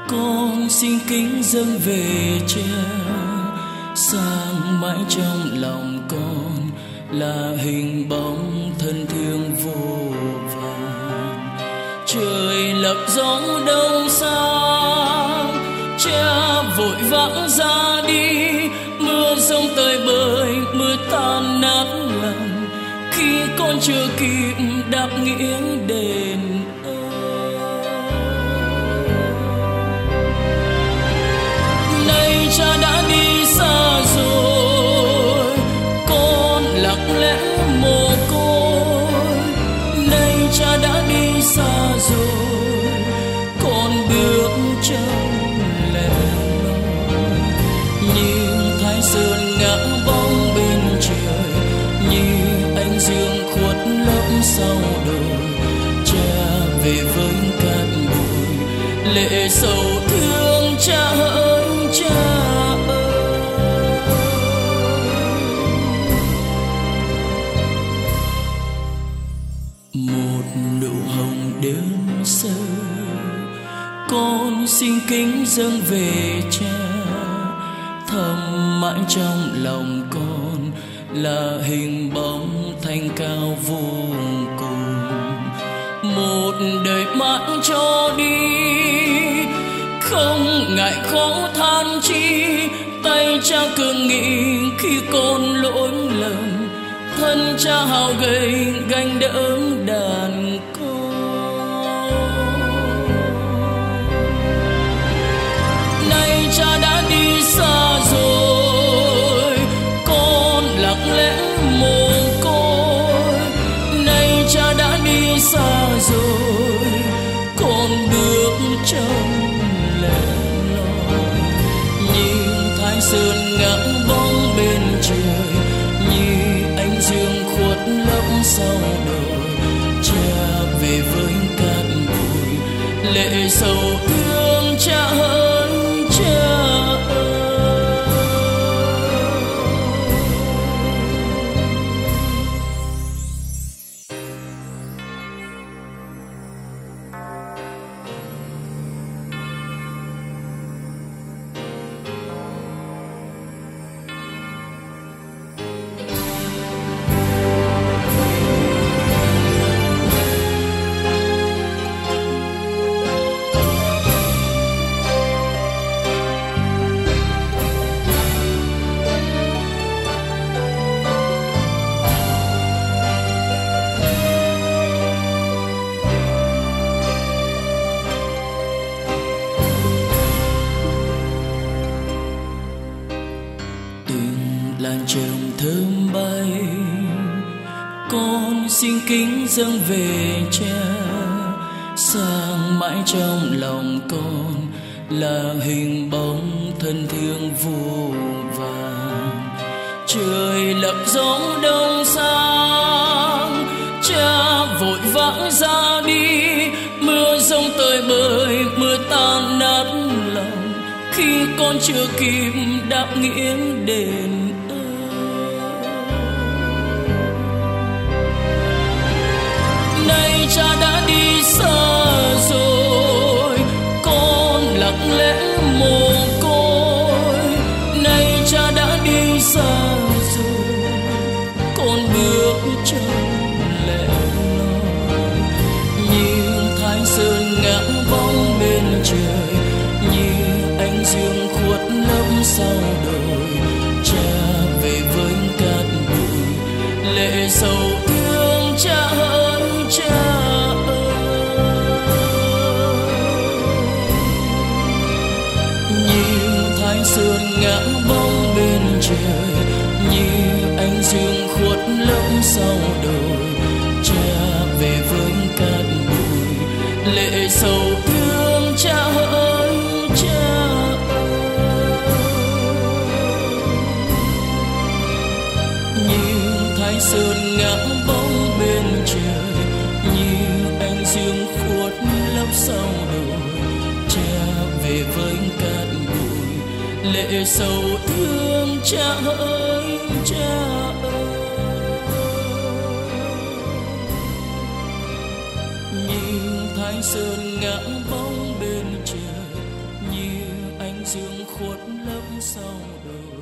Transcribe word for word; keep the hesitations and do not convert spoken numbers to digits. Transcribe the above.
con xin kính dâng về Cha, sang mãi trong lòng con là hình bóng thân thương vô vàn. Trời lặng gió đông sang, Cha vội vã ra đi, mưa giông tơi bời, mưa tan nát lòng khi con chưa kịp đáp nghĩa đền ơn. Nay Cha đã đi xa rồi, con lặng lẽ mồ côi. Nay Cha đã đi xa rồi, con bước trong lẻ loi. Như Thái Sơn ngã bóng bên trời, như ánh dương khuất lấp sau đồi. Cha về với cát bụi, lệ sầu thương Cha ơi, Cha ơi. Một nụ hồng đơn sơ, con xin kính dâng về Cha, thầm mãi trong lòng con là hình bóng thanh cao vô cùng. Một đời mãi cho đi, không ngại khó than chi, tay Cha cường nghị khi con lỗi lầm, thân Cha hào gầy gánh đỡ đàn con. Nay Cha đã đi xa rồi, con lặng lẽ mồ côi. Nay Cha đã đi xa rồi, con bước trong lẻ loi. Như Thái Sơn ngã bóng bên trời, như ánh dương khuất lấp sau đồi. Cha về với cát bụi, lệ sầu thương Cha ơi, Cha ơi. Làn trầm thơm bay, con xin kính dâng về Cha, sang mãi trong lòng con là hình bóng thân thương vô vàn. Trời lặng gió đông sang, Cha vội vã ra đi, mưa giông tơi bời, mưa tan nát lòng khi con chưa kịp đáp nghĩa đền. Nay Cha đã đi xa rồi, con lặng lẽ mồ côi. Nay Cha đã đi xa rồi, con bước trong lẻ loi. Như Thái Sơn ngã bóng bên trời, như ánh dương khuất lấp sau đồi. Cha về với cát bụi, lệ sầu thương Cha ơi, Cha ơi. Như Thái Sơn ngã bóng bên trời, như ánh dương khuất lấp sau đồi. Cha về với cát bụi, lệ sầu thương Cha ơi, Cha ơi. Như Thái Sơn ngã bóng bên trời, như ánh dương khuất lấp sau đồi. Cha về với cát bụi, lệ sầu thương Cha ơi, Cha ơi. Như Thái Sơn ngã bóng bên trời, dương khuất lấp sau đầu.